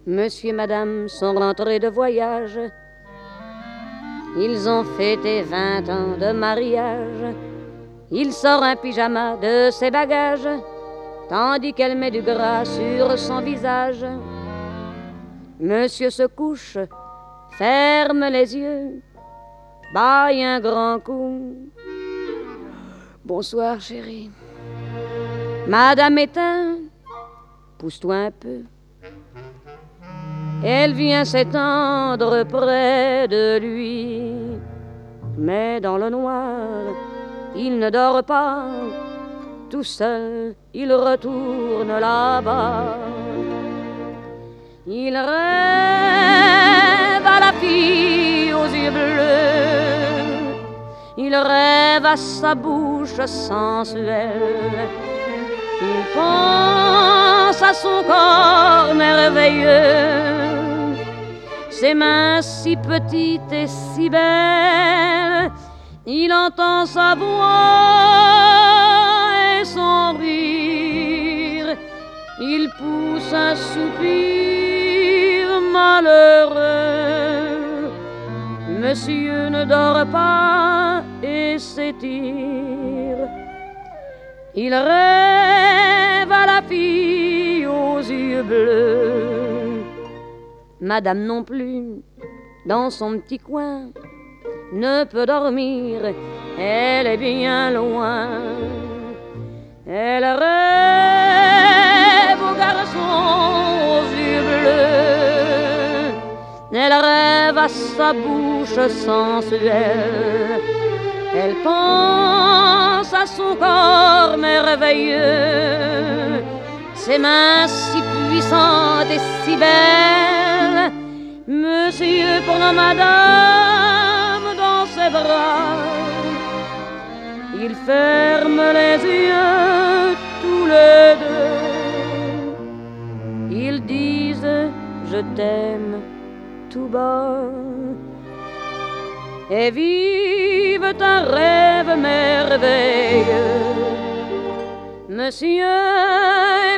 Monsieur et madame sont rentrés de voyage. Ils ont fêté 20 ans de mariage. Il sort un pyjama de ses bagages, tandis qu'elle met du gras sur son visage. Monsieur se couche, ferme les yeux, baille un grand coup. Bonsoir, chérie. Madame éteint, pousse-toi un peu. Elle vient s'étendre près de lui, mais dans le noir, il ne dort pas. Tout seul, il retourne là-bas. Il rêve à la fille aux yeux bleus. Il rêve à sa bouche sensuelle. Il pense à son corps merveilleux, ses mains si petites et si belles. Il entend sa voix et son rire. Il pousse un soupir malheureux. Monsieur ne dort pas et s'étire. Il rêve à la fille aux yeux bleus. Madame non plus, dans son petit coin, ne peut dormir, elle est bien loin. Elle rêve au garçon aux yeux bleus. Elle rêve à sa bouche sensuelle. Elle pense à son corps merveilleux, ses mains si puissantes et si belles. Monsieur prenant madame dans ses bras, ils ferment les yeux tous les deux. Ils disent je t'aime tout bas et vivent un rêve merveilleux. Monsieur